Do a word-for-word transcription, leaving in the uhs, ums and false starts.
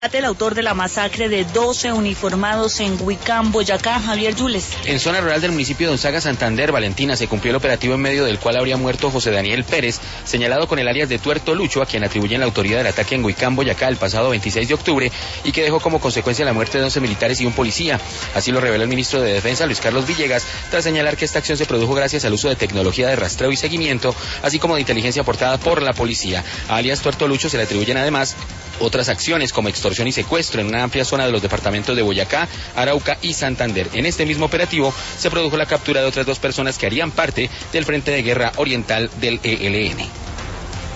El autor de la masacre de doce uniformados en Huicán, Boyacá, Javier Yules. En zona rural del municipio de Onzaga, Santander, Valentina, se cumplió el operativo en medio del cual habría muerto José Daniel Pérez, señalado con el alias de Tuerto Lucho, a quien atribuyen la autoría del ataque en Huicán, Boyacá, el pasado veintiséis de octubre, y que dejó como consecuencia la muerte de once militares y un policía. Así lo reveló el ministro de Defensa, Luis Carlos Villegas, tras señalar que esta acción se produjo gracias al uso de tecnología de rastreo y seguimiento, así como de inteligencia aportada por la policía. A alias Tuerto Lucho se le atribuyen además otras acciones como extorsión y secuestro en una amplia zona de los departamentos de Boyacá, Arauca y Santander. En este mismo operativo se produjo la captura de otras dos personas que harían parte del Frente de Guerra Oriental del E L N.